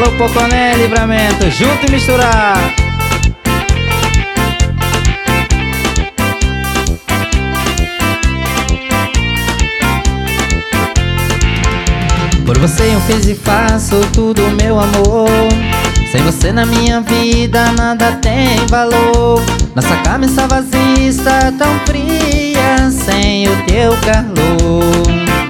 Alô, Poconé, Livramento, junto e misturar. Por você eu fiz e faço tudo, meu amor. Sem você na minha vida nada tem valor. Nossa cama está vazia, está tão fria sem o teu calor.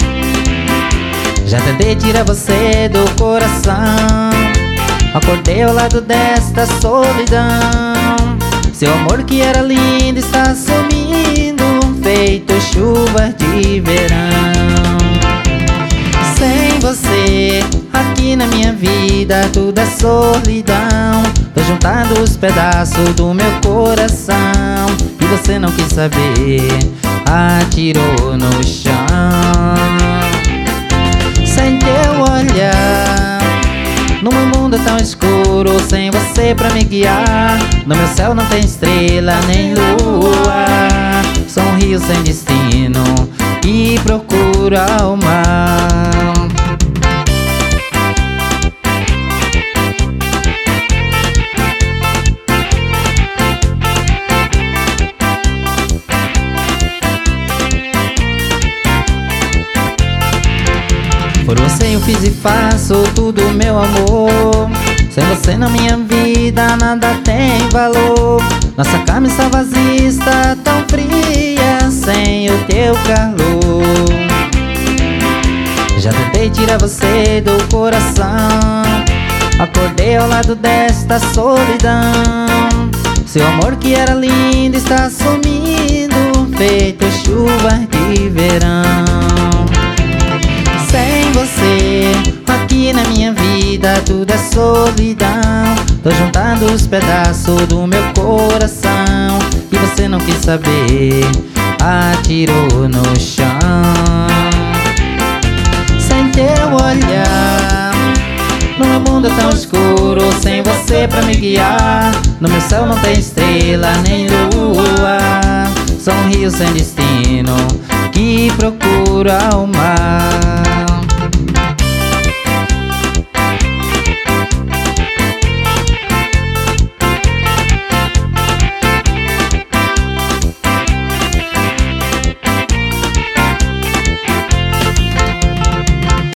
Já tentei tirar você do coração, acordei ao lado desta solidão. Seu amor que era lindo está sumindo, feito chuva de verão. Sem você aqui na minha vida tudo é solidão. Tô juntando os pedaços do meu coração e você não quis saber, atirou no chão. Sem teu olhar, no meu mundo tão escuro, sem você pra me guiar. No meu céu não tem estrela nem lua. Sou um rio sem destino e procuro ao mar. Por você eu fiz e faço tudo, meu amor. Sem você na minha vida nada tem valor. Nossa cama está vazia, está tão fria sem o teu calor. Já tentei tirar você do coração, acordei ao lado desta solidão. Seu amor que era lindo está sumindo, feito chuva de verão. Sem você aqui na minha vida tudo é solidão. Tô juntando os pedaços do meu coração e você não quis saber, atirou no chão. Sem teu olhar, no meu mundo tão escuro, sem você pra me guiar. No meu céu não tem estrela nem lua. Sou um rio sem destino que procura ao mar.